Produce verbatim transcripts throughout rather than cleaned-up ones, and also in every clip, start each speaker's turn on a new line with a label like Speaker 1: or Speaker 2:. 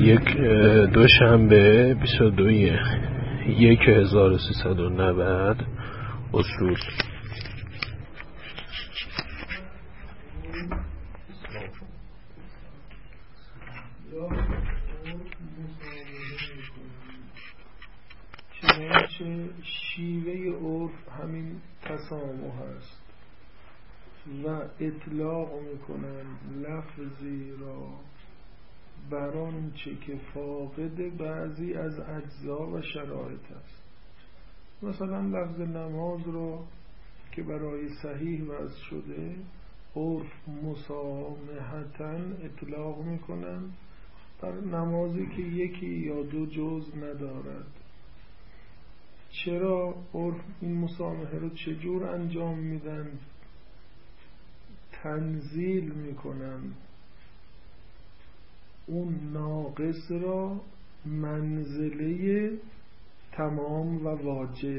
Speaker 1: یک دوشنبه بیست و دو یک هزار و سیصد و نود اصول.
Speaker 2: چنانچه شیوه عرف همین تسامح است و اطلاق میکنند لفظی را بر آنچه که فاقد بعضی از اجزا و شرایط است. مثلا لفظ نماز را که برای صحیح وضع شده عرف مسامحتاً اطلاق میکنند بر نمازی که یکی یا دو جز ندارد. چرا عرف این مسامحه رو چجور انجام میدن؟ تنزیل میکنن اون ناقص را منزله تمام و واجد.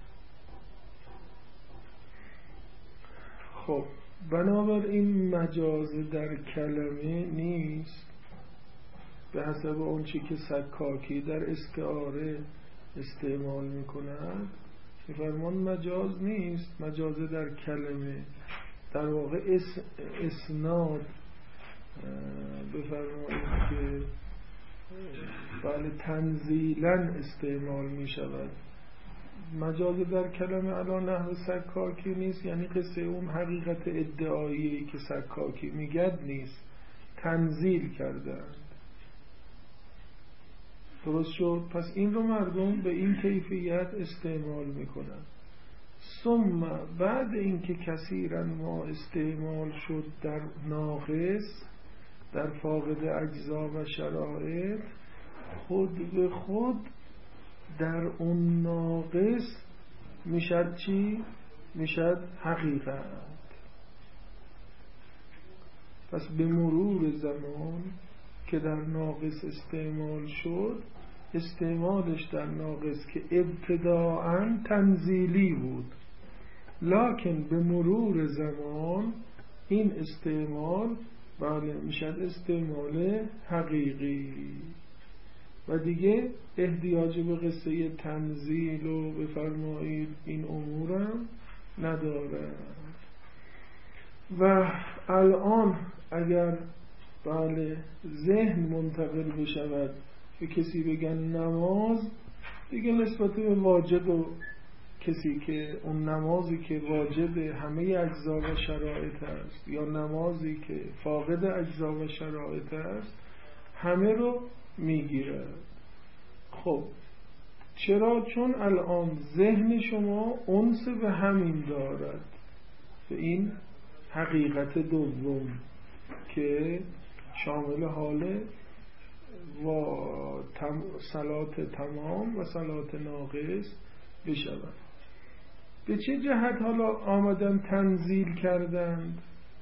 Speaker 2: خب بنابراین مجاز در کلمه نیست به حسب اون چی که سکاکی در استعاره استعمال میکنند. میفرمان مجاز نیست، مجاز در کلمه در واقع اس اسناد بفرمایید که بله تنزیلا استعمال می شود. مجاز در کلمه الان نحو سکاکی نیست، یعنی قصه اون حقیقت ادعایی که سکاکی میگد نیست، تنزیل کردند. درست شد؟ پس این رو مردم به این کیفیت استعمال میکنن. ثم بعد اینکه کثیرا ما استعمال شد در ناقص، در فاقد اجزا و شرایط، خود به خود در اون ناقص میشد چی؟ میشد حقیقت. پس به مرور زمان که در ناقص استعمال شد، استعمالش در ناقص که ابتداعاً تنزیلی بود، لکن به مرور زمان این استعمال بله میشد استعمال حقیقی و دیگه احتیاج به قصه تنزیل و بفرمایید این امورم نداره. و الان اگر بله ذهن منتقل بشود که کسی بگن نماز، دیگه نسبت به واجد و کسی که اون نمازی که واجد همه اجزا و شرایط است یا نمازی که فاقد اجزا و شرایط است همه رو میگیرد. خب چرا؟ چون الان ذهن شما انس به همین دارد، به این حقیقت دوم که شامل حال و تم صلات تمام و صلات ناقص بشود. به چه جهت حالا آمدن تنزیل کردند؟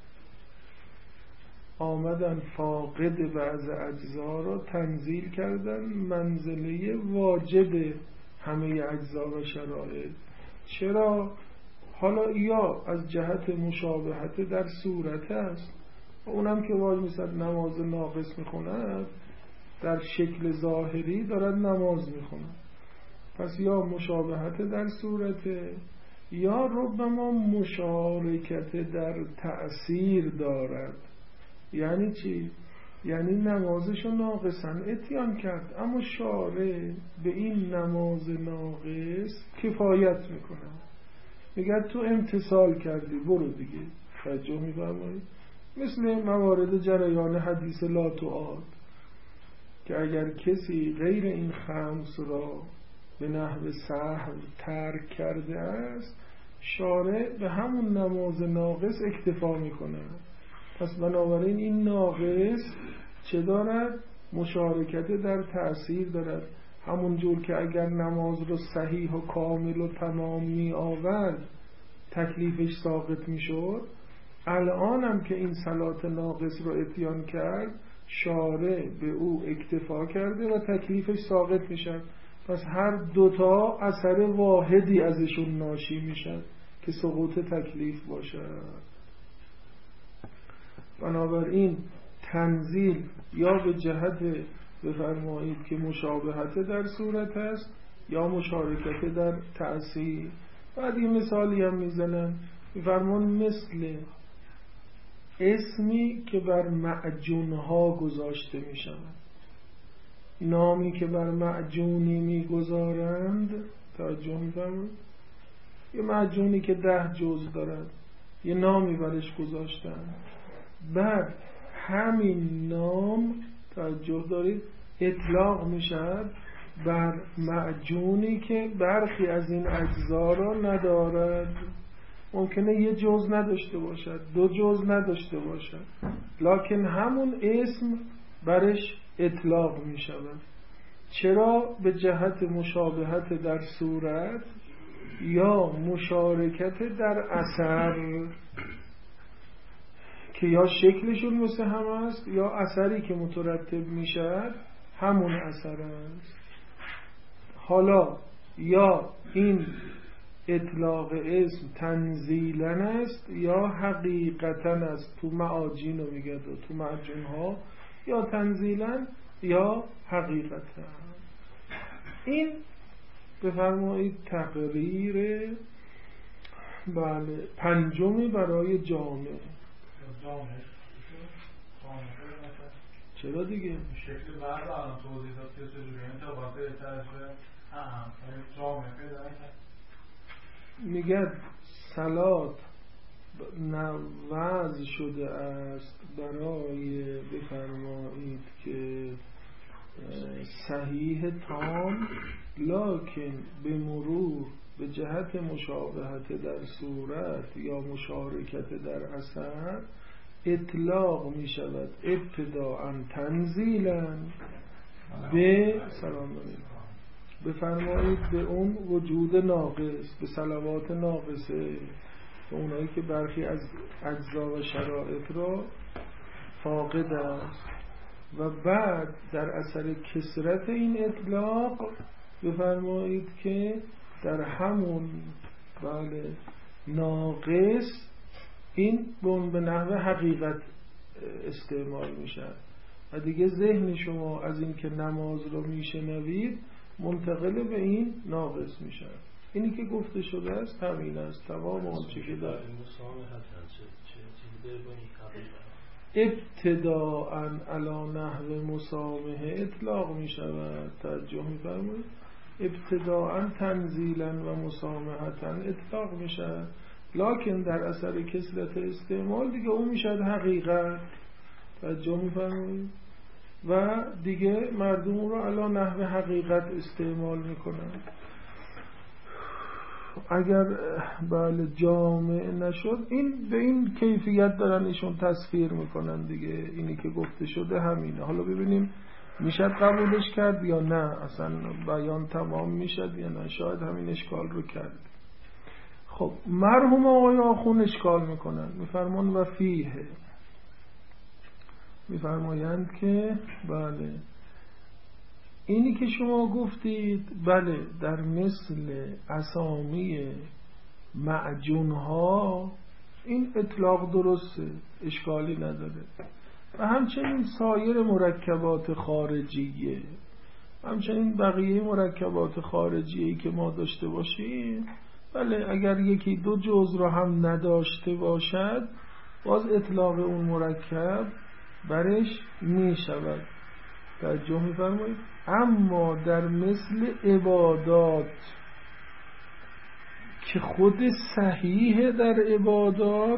Speaker 2: آمدن فاقد بعض اجزا را تنزیل کردن منزله واجد همه اجزا و شرایط. چرا؟ حالا یا از جهت مشابهت در صورت است، اونم که وای میسد نماز ناقص میخوند در شکل ظاهری دارد نماز میخوند، پس یا مشابهت در صورت یا ربما مشارکت در تأثیر دارد. یعنی چی؟ یعنی نمازشو ناقصا اتیان کرد اما شارع به این نماز ناقص کفایت میکنه، میگه تو امتثال کردی برو دیگه. توجه میفرمایید؟ مثل موارد جریان حدیث لا تعاد که اگر کسی غیر این خمس را به نحو سهو ترک کرده است، شارع به همون نماز ناقص اکتفا میکنه. پس بنابراین این ناقص چه دارد؟ مشارکت در تأثیر دارد. همون جور که اگر نماز رو صحیح و کامل و تمام می آورد تکلیفش ساقط می شد، الان هم که این صلات ناقص رو اتیان کرد شارع به او اکتفا کرده و تکلیفش ساقط می شد. پس هر دوتا اثر واحدی ازشون ناشی می شد که سقوط تکلیف باشد. بنابراین تنزیل یا به جهت بفرمایید که مشابهت در صورت است یا مشارکت در تأثیر. بعد یه مثالی هم میزنن، میفرمان مثل اسمی که بر معجونها گذاشته میشود، نامی که بر معجونی میگذارند. توجه میفرمایید، یه معجونی که ده جزء دارد یه نامی برش گذاشتن، بعد همین نام توجه دارید اطلاق میشد بر معجونی که برخی از این اجزا را ندارد. ممکنه یه جزء نداشته باشد، دو جزء نداشته باشد، لکن همون اسم برش اطلاق می شود. چرا؟ به جهت مشابهت در صورت یا مشارکت در اثر، که یا شکلشون مثل هم است یا اثری که مترتب می شود همون اثر است. حالا یا این اطلاق اسم تنزیلاً است یا حقیقتاً است. تو معاجین رو میگه تو معجون ها، یا تنزیلاً یا حقیقتاً. این بفرمایید تقریر بله پنجمی برای جامع. چرا دیگه؟
Speaker 3: شکل بعد الان توضیح داد که چجوری تا واسه طرف هم جامع پیدا
Speaker 2: میگه صلات نوز شده است برای بفرمایید که صحیح تام، لکن به مرور به جهت مشابهت در صورت یا مشارکت در اثر اطلاق می شود ابتداءً تنزیلاً به سلام علیکم بفرمایید به اون وجود ناقص، به صلوات ناقصه، به اونایی که برخی از اجزا و شرایط را فاقد است، و بعد در اثر کثرت این اطلاق بفرمایید که در همون بله ناقص این به نحو حقیقت استعمال میشه و دیگه ذهن شما از این که نماز رو میشنوید منتقل به این ناقص میشه. اینی که گفته شده است همین است. تمام آنچه که در ابتداءً علی نحو مسامحه اطلاق می شود. توجه می فرمایید؟ ابتداءً تنزیلاً و مسامحةً اطلاق می شود، لکن در اثر کثرت استعمال دیگه اون می شود حقیقت. توجه می فرمایید؟ و دیگه مردم رو علی نحو حقیقت استعمال می کنند. اگر بله جامع نشد، این به این کیفیت دارن ایشون تصفیر میکنن دیگه. اینی که گفته شده همینه. حالا ببینیم میشد قبولش کرد یا نه، اصلا بیان تمام میشد یا نه. شاید همین اشکال رو کرد. خب مرحوم آقای آخون اشکال میکنن، میفرمان و فیه، میفرمایند که بله اینی که شما گفتید بله در مثل اسامی معجونها این اطلاق درسته، اشکالی نداره. و همچنین سایر مرکبات خارجیه، همچنین بقیه مرکبات خارجیه‌ای که ما داشته باشیم بله اگر یکی دو جزء رو هم نداشته باشد باز اطلاق اون مرکب برش می شود. توجه می فرمایید؟ اما در مثل عبادات که خود صحیح در عبادات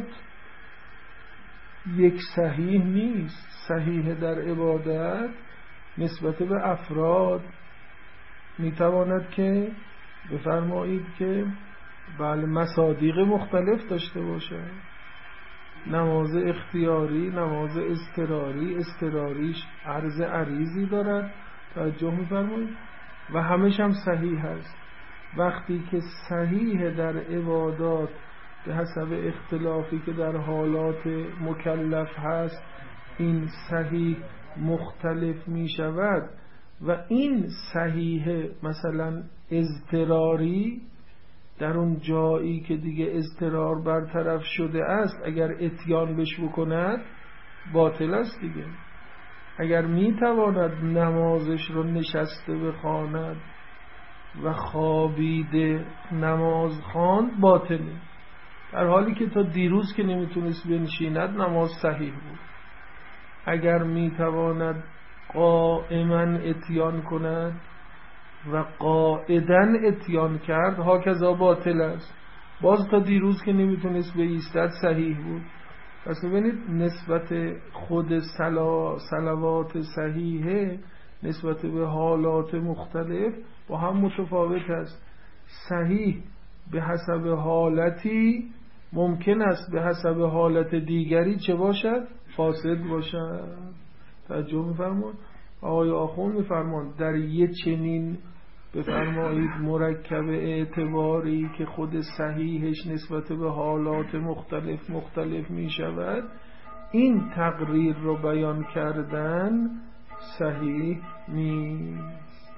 Speaker 2: یک صحیح نیست. صحیح در عبادت نسبت به افراد میتواند که بفرمایید که بله مصادیق مختلف داشته باشه. نماز اختیاری، نماز اضطراری، اضطراریش عرض عریضی دارد. توجه می‌فرمایید؟ و همش هم صحیح هست. وقتی که صحیح در عبادات به حسب اختلافی که در حالات مکلف هست این صحیح مختلف می شود و این صحیح مثلا اضطراری در اون جایی که دیگه اضطرار برطرف شده است اگر اتیان بش بکند باطل است دیگه. اگر میتواند نمازش رو نشسته بخواند و خوابیده نماز خواند باطله، در حالی که تا دیروز که نمیتونست بنشیند نماز صحیح بود. اگر میتواند قائما اتیان کند و قاعدن اتیان کرد هاکذا باطل است، باز تا دیروز که نمیتونست بایستد صحیح بود. پس ببینید نسبت خود سلا صلوات صحیحه نسبت به حالات مختلف با هم متفاوت است. صحیح به حسب حالتی ممکن است به حسب حالت دیگری چه باشد؟ فاسد باشد. توجه می‌فرمایید؟ آقای آخوند می‌فرمایند در یک چنین بفرمایید مرکب اعتباری که خود صحیحش نسبت به حالات مختلف مختلف می شود، این تقریر رو بیان کردن صحیح نیست.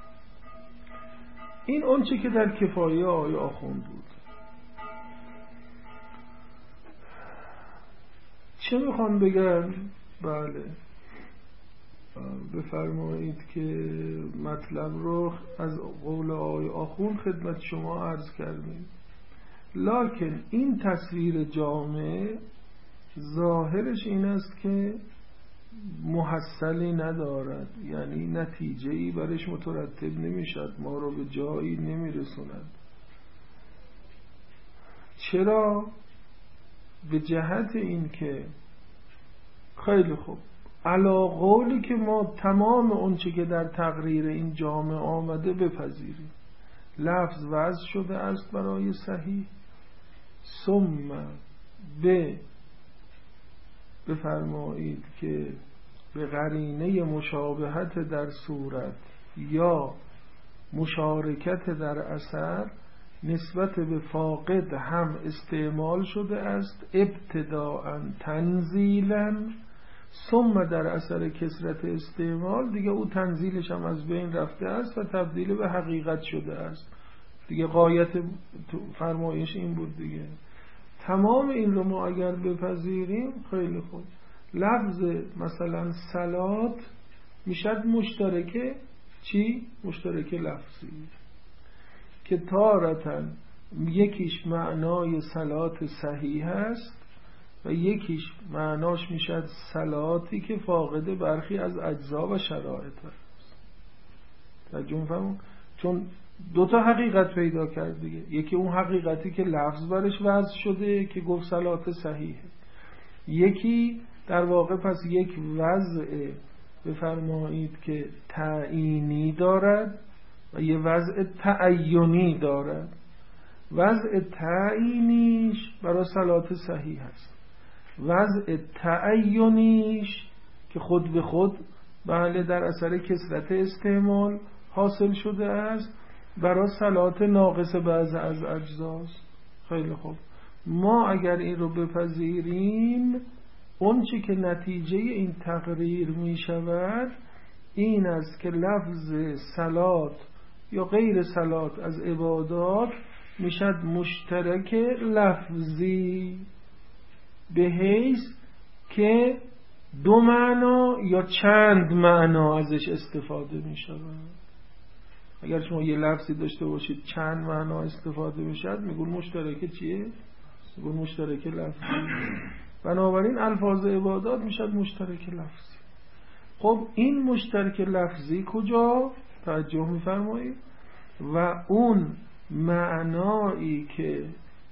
Speaker 2: این اون چه که در کفایه آقای آخوند بود. چه میخوان بگن؟ بله بفرمایید که مطلب رو از قول آقای آخوند خدمت شما عرض کردیم. لکن این تصویر جامع ظاهرش این است که محصلی ندارد، یعنی نتیجه‌ای برش مترتب نمیشد، ما رو به جایی نمیرسوند. چرا؟ به جهت این که خیلی خوب علا قولی که ما تمام اونچه که در تقریر این جامعه آمده بپذیریم، لفظ وضع شده است برای صحیح، ثم به بفرمایید که به قرینه مشابهت در صورت یا مشارکت در اثر نسبت به فاقد هم استعمال شده است، ابتداءً تنزیلاً، ثم در اثر کثرت استعمال دیگه او تنزیلش هم از بین رفته است و تبدیل به حقیقت شده است دیگه. غایت فرمایش این بود دیگه. تمام این رو ما اگر بپذیریم خیلی خوب، لفظ مثلا صلات میشد مشترکه چی؟ مشترکه لفظی که تارتاً یکیش معنای صلات صحیح است و یکیش معناش میشد صلاتی که فاقد برخی از اجزا و شرایط است. ترجمه فهمون؟ چون دو تا حقیقت پیدا کرد دیگه. یکی اون حقیقتی که لفظ برش وضع شده که گفت صلات صحیحه، یکی در واقع پس یک وضع بفرمایید که تعیینی دارد و یه وضع تعینی دارد. وضع تعیینیش برای صلات صحیح است، وضع تعینیش که خود به خود بله در اثر کثرت استعمال حاصل شده است برای صلات ناقص بعض از اجزاست. خیلی خوب، ما اگر این رو بپذیریم اون چی که نتیجه این تقریر می شود این است که لفظ صلات یا غیر صلات از عبادات میشد مشترک لفظی به حیث که دو معنا یا چند معنا ازش استفاده می شود. اگر شما یه لفظی داشته باشید چند معنا استفاده می شود میگون مشترک چیه؟ میگون مشترک لفظی. بنابراین الفاظ عبادات می شود مشترک لفظی. خب این مشترک لفظی کجا؟ توجه می فرمایید؟ و اون معنایی که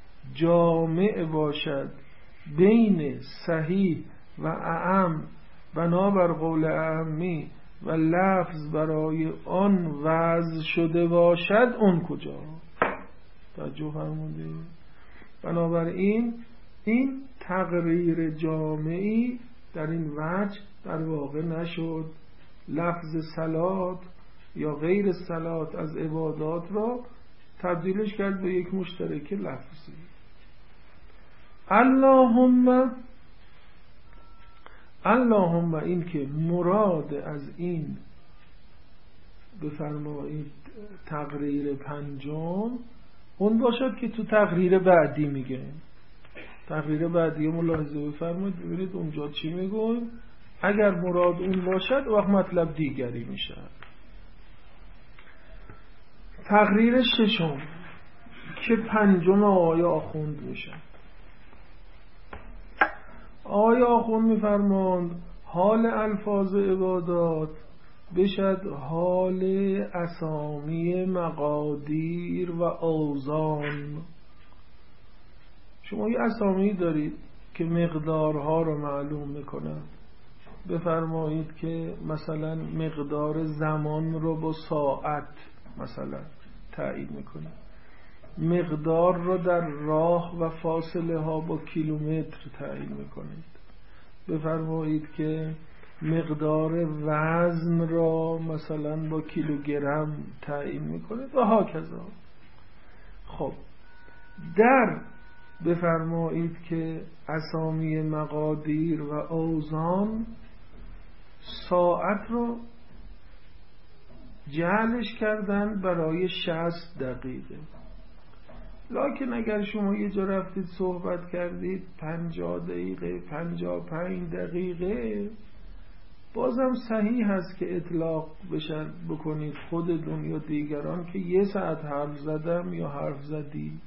Speaker 2: جامع باشد بین صحیح و اعم بنابر قول اعمی و لفظ برای آن وضع شده باشد اون کجا؟ توجه فرمودید؟ بنابراین این تقریر جامعی در این وجه در واقع نشد. لفظ صلات یا غیر صلات از عبادات را تبدیلش کرد به یک مشترک لفظی. اللهم اللهم این که مراد از این بفرمایید تقریر پنجم اون باشد که تو تقریر بعدی میگه. تقریر بعدی ملاحظه بفرمایید ببینید اونجا چی میگویم. اگر مراد اون باشد وقت مطلب دیگری میشه. تقریر ششم که پنجم آقای آخوند میشه. آقای آخوند میفرماند حال الفاظ عبادات بشد حال اسامی مقادیر و اوزان. شما یه اسامی دارید که مقدارها رو معلوم میکنن. بفرمایید که مثلا مقدار زمان رو با ساعت مثلا تعیین میکنه، مقدار رو در راه و فاصله ها با کیلومتر تعیین میکنید. بفرمایید که مقدار وزن را مثلا با کیلوگرم تعیین میکنید و هاکذا. خب در بفرمایید که اسامی مقادیر و اوزان ساعت رو جعلش کردن برای شصت دقیقه. لکن اگر شما یه جا رفتید صحبت کردید پنجاه دقیقه، پنجاه پنج دقیقه، بازم صحیح هست که اطلاق بشه بکنید خودتون یا دیگران که یه ساعت حرف زدم یا حرف زدی،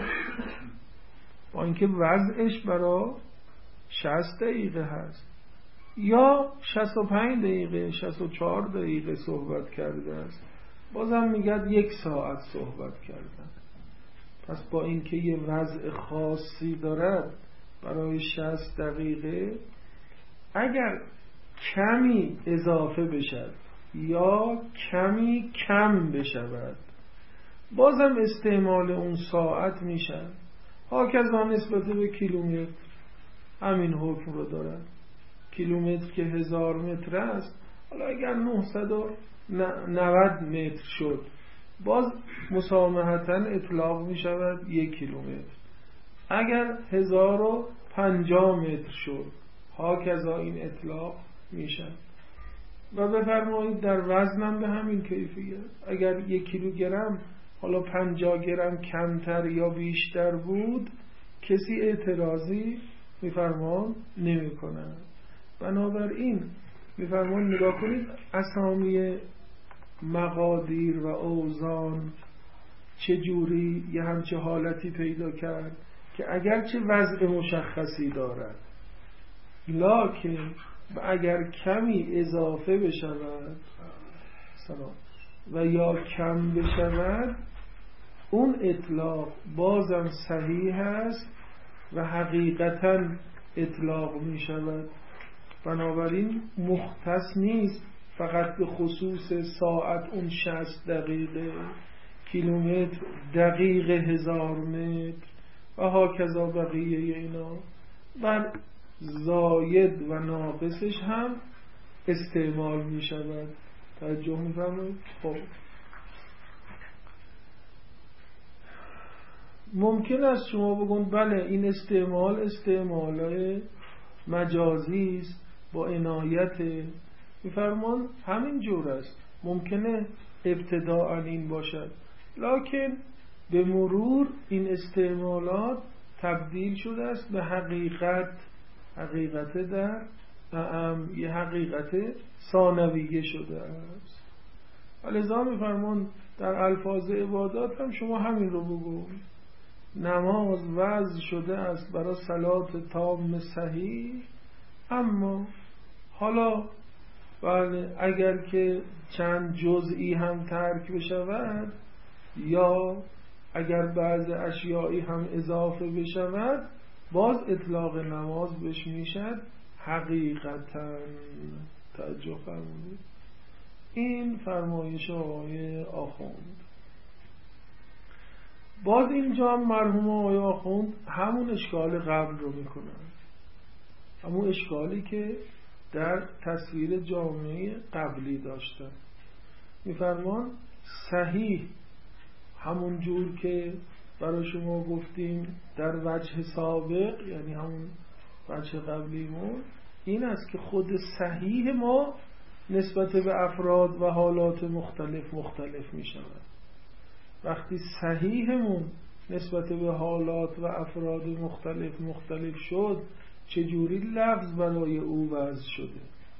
Speaker 2: با اینکه وضعش برای شصت دقیقه هست یا شصت و پنج دقیقه، شصت و چهار دقیقه صحبت کرده است، بازم میگد یک ساعت صحبت کردن. پس با اینکه یه وضع خاصی دارد برای شصت دقیقه، اگر کمی اضافه بشد یا کمی کم بشود بازم استعمال اون ساعت میشن. هاکذا نسبت به کیلومتر همین حکم رو دارد. کیلومتر که هزار متر است، حالا اگر نهصد و نود متر شد باز مسامحتاً اطلاق می شود یک کیلومتر. اگر هزار و پنجاه متر شد هاکذا این اطلاق می شود. و بفرمایید در وزنم به همین کیفیت. اگر یک کیلوگرم حالا پنجاه گرم کمتر یا بیشتر بود کسی اعتراضی میفرمان نمی کنند. بنابراین میفرمان نگاه کنید اسامی مقادیر و اوزان چجوری یه همچه حالتی پیدا کرد که اگرچه وضع مشخصی دارد لکن اگر کمی اضافه بشود سلام و یا کم بشود اون اطلاق بازم صحیح است و حقیقتا اطلاق می شود. بنابراین مختص نیست فقط به خصوص ساعت اون شصت دقیقه، کیلومتر دقیقه هزار متر و هاکذا بقیه اینا، بل زاید و ناقصش هم استعمال می شود. توجه می فرمایید؟ خب ممکن است شما بگوید بله این استعمال استعمال مجازی است با عنایت. میفرمان همین جور است، ممکنه ابتداء این باشد لکن به مرور این استعمالات تبدیل شده است به حقیقت، حقیقت در اعم یه حقیقت ثانویه شده است. لذا میفرمان در الفاظ عبادات هم شما همین رو بگو. نماز وضع شده است برای صلات تام صحیح، اما حالا بله اگر که چند جزئی هم ترک بشود یا اگر بعض اشیایی هم اضافه بشود باز اطلاق نماز بهش میشد حقیقتا. توجه فرمودید؟ این فرمایش آقای آخوند. باز اینجا مرحوم آقای آخوند همون اشکال قبل رو میکنن، همون اشکالی که در تصویر جامعه قبلی داشتن. میفرمان صحیح همون جور که برای شما گفتیم در وجه سابق، یعنی همون وجه قبلیمون، این است که خود صحیح ما نسبت به افراد و حالات مختلف مختلف می شود. وقتی صحیحمون نسبت به حالات و افراد مختلف مختلف شد چجوری لفظ برای او وضع شده؟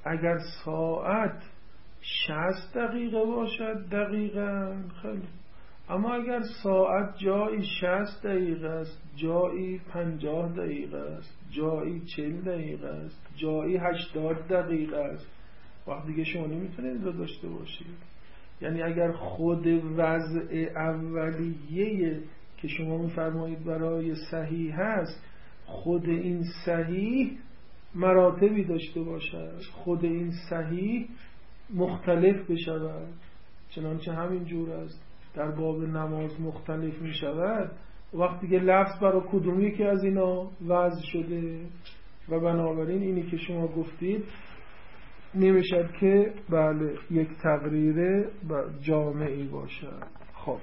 Speaker 2: اگر ساعت شصت دقیقه باشد دقیقاً خیلی، اما اگر ساعت جایی شصت دقیقه است، جایی پنجاه دقیقه است، جایی چهل دقیقه است، جایی هشتاد دقیقه است، وقت دیگه شما نمیتونید رو داشته باشید. یعنی اگر خود وضع اولیه که شما میفرمایید برای صحیح هست، خود این صحیح مراتبی داشته باشد، خود این صحیح مختلف بشود، چنانچه همین جور است در باب نماز مختلف می شود، وقتی که لفظ برای کدوم یکی از اینا وضع شده و بنابراین اینی که شما گفتید نمیشد که بله یک تقریر جامعی باشد. خب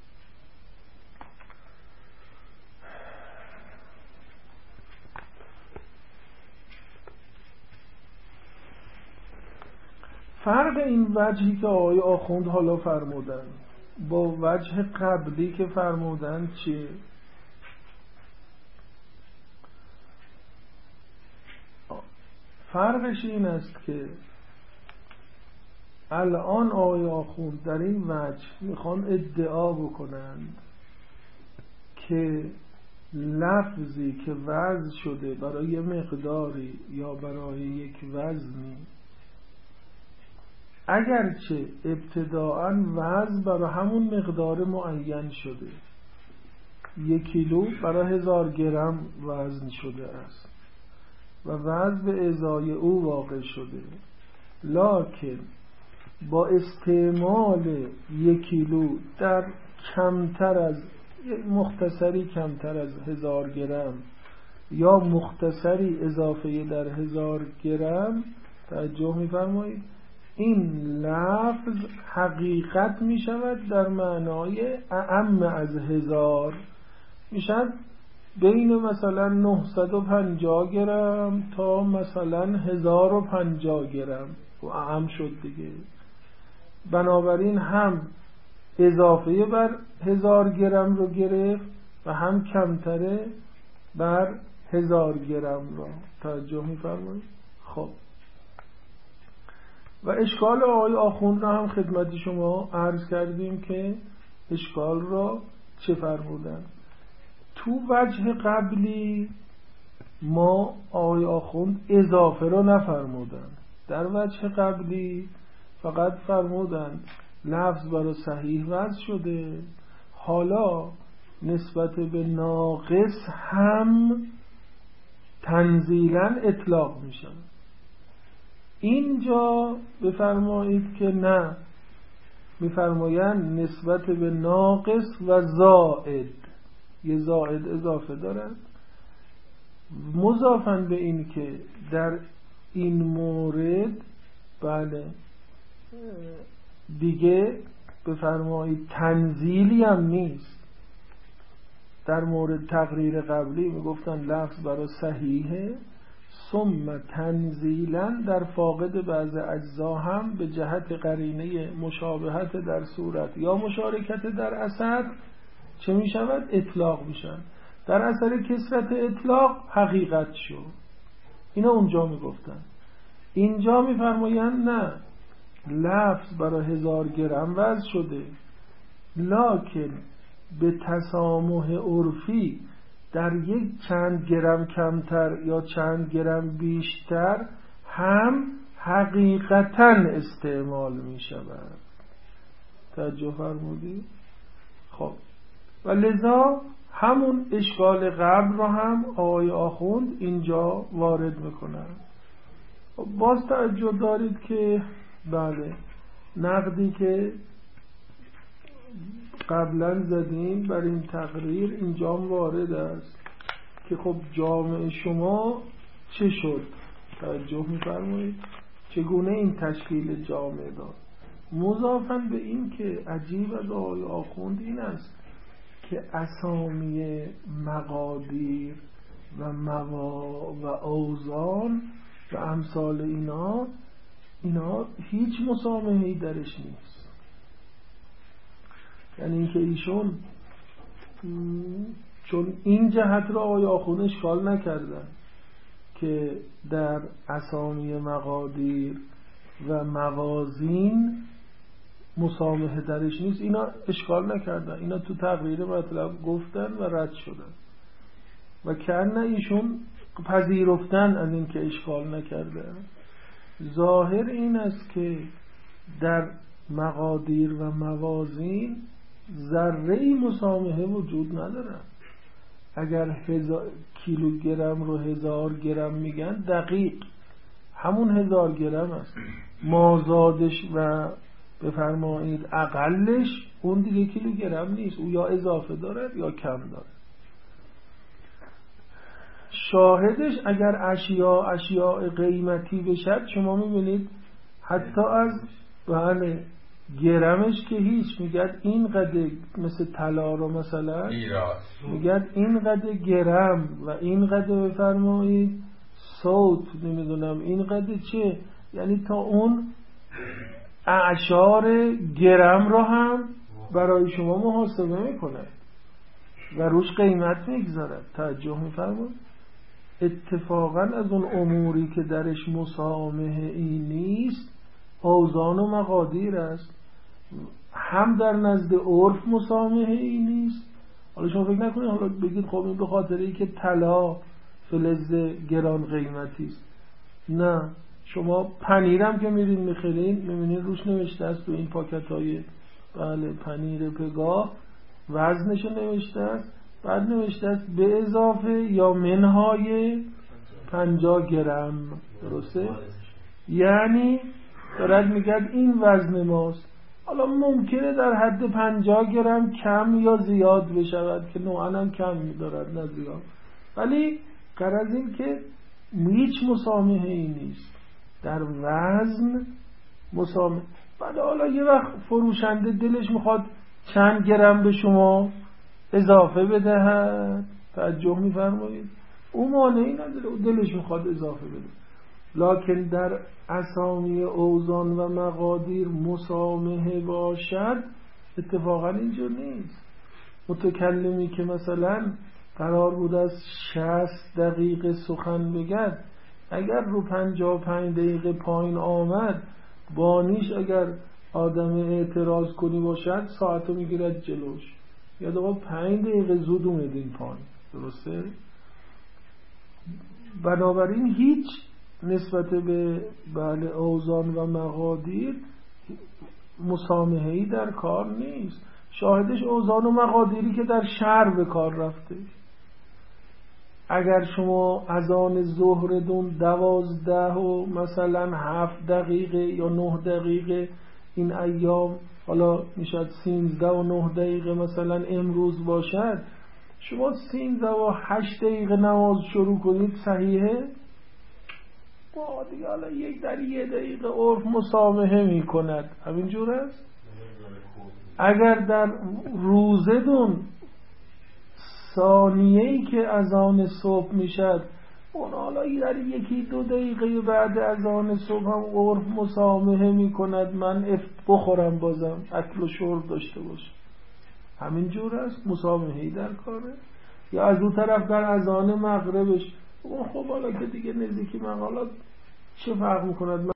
Speaker 2: فرق این وجهی که آقای آخوند حالا فرمودن با وجه قبلی که فرمودن چیه؟ فرقش این است که الان آقای آخوند در این وجه میخوان ادعا بکنند که لفظی که وضع شده برای یه مقداری یا برای یک وزنی، اگرچه ابتداءً وزن برای همون مقدار معین شده، یک کیلو برای هزار گرم وزن شده است و وزن به ازای او واقع شده، لکن با استعمال یک کیلو در کمتر از مختصری کمتر از هزار گرم یا مختصری اضافه در هزار گرم، توجه می‌فرمایید، این لفظ حقیقت می شود در معنای اعم از هزار، می شود بین مثلا نهصد و پنجاه گرم تا مثلا هزار و پنجاه گرم و اعم شد دیگه. بنابراین هم اضافه بر هزار گرم رو گرفت و هم کمتره بر هزار گرم رو. توجه می فرمایید؟ خب و اشکال آقای آخوند را هم خدمت شما عرض کردیم که اشکال را چه فرمودن. تو وجه قبلی ما آقای آخوند اضافه را نفرمودن، در وجه قبلی فقط فرمودن لفظ برای صحیح وضع شده، حالا نسبت به ناقص هم تنزیلاً اطلاق می شود. اینجا بفرمایید که نه، میفرمایند نسبت به ناقص و زائد، یه زائد اضافه دارند، مضافاً به این که در این مورد بله دیگه بفرمایید تنزیلی هم نیست. در مورد تقریر قبلی میگفتن لفظ برای صحیحه، ثم تنزیلا در فاقد بعض اجزا هم به جهت قرینه مشابهت در صورت یا مشارکت در اثر چه می شود؟ اطلاق میشن. در اثر کثرت اطلاق حقیقت شد. اینا اونجا می گفتن. اینجا می فرمایند نه، لفظ برای هزار گرم وضع شده، لکن به تسامح عرفی در یک چند گرم کمتر یا چند گرم بیشتر هم حقیقتاً استعمال می شود. توجه فرمودید؟ خب و لذا همون اشکال قبل رو هم آقای آخوند اینجا وارد میکنن. باز توجه دارید که بله نقدی که قبلا زدیم بر این تقریر اینجا وارد است که خب جامعه شما چه شد؟ توجه می‌فرمایید چگونه این تشکیل جامعه داد. مضافاً به این که عجیب از آقای آخوند این است که اسامی مقادیر و موا و اوزان و امثال اینا اینا هیچ مسامحه‌ای درش نیست. یعنی اینکه ایشون چون این جهت را آقای آخوند اشکال نکردن که در اسامی مقادیر و موازین مسامحه درش نیست، اینا اشکال نکردن، اینا تو تقریر مطلب گفتن و رد شدن و کنه ایشون پذیرفتن از این که اشکال نکردن. ظاهر این است که در مقادیر و موازین ذره‌ای مسامحه وجود نداره. اگر هزار کیلوگرم رو هزار گرم میگن، دقیق همون هزار گرم است، مازادش و بفرمایید اقلش اون دیگه کیلوگرم نیست، او یا اضافه داره یا کم داره. شاهدش اگر اشیاء اشیاء قیمتی بشد، شما میبینید حتی از بله گرمش که هیچ، میگد این قدر، مثل طلا رو مثلا میگد این قدر گرم و این قدر بفرمایید صوت، نمیدونم این قدر چه، یعنی تا اون اعشار گرم رو هم برای شما محاسبه میکنه و روش قیمت میگذارد. توجه میفرمایید؟ اتفاقا از اون اموری که درش مسامحه ای نیست اوزان و مقادیر است، هم در نزد عرف مسامحه ای نیست. حالا شما فکر نکنید حالا بگید خب این به خاطر ای که طلا فلز گران قیمتی است. نه، شما پنیرم که میرین میخرین میبینید روش نوشته است تو این پاکت های بله پنیر پگاه وزنش نوشته است، بعد نوشته است به اضافه یا منهای پنجاه گرم. درسته؟ یعنی دارد میگد این وزن ماست. حالا ممکنه در حد پنجاه گرم کم یا زیاد بشود که نوعاً هم کم میدارد نه زیاد، ولی غرض این که هیچ مسامحه ای نیست در وزن مسامحه. بعد حالا یه وقت فروشنده دلش میخواد چند گرم به شما اضافه بدهد، توجه میفرمایید، او مانعی نداره، او دلش میخواد اضافه بده. لکن در اسامی اوزان و مقادیر مسامحه باشد اتفاقا اینجور نیست. متکلمی که مثلا قرار بود از شصت دقیقه سخن بگد، اگر رو پنجاه و پنج دقیقه پایین آمد، بانیش اگر آدم اعتراض کنی باشد ساعتو میگیرد جلوش، یا دوباره پنج دقیقه زود اومدین پایین. درسته؟ بنابراین هیچ نسبت به بله اوزان و مقادیر مسامحه‌ای در کار نیست. شاهدش اوزان و مقادیری که در شرع به کار رفته. اگر شما از آن ظهر دون دوازده و مثلا هفت دقیقه یا نه دقیقه این ایام، حالا میشد سینزده و نه دقیقه مثلا امروز باشد، شما سینزده و هشت دقیقه نماز شروع کنید صحیحه؟ با دیگه حالا یک در یک دقیقه عرف مسامحه می کند. همینجور است. اگر در روزه دون ثانیه‌ای که اذان صبح میشد، اون حالا در یکی دو دقیقه بعد اذان صبح هم عرف مسامحه می کند من افت بخورم بازم اکل و شرب داشته باشم. همینجور است، مسامحه‌ای در کاره. یا از اون طرف در اذان مغربش، اون خب حالا که دیگه نزدیکی مقالات چه فرق میکند؟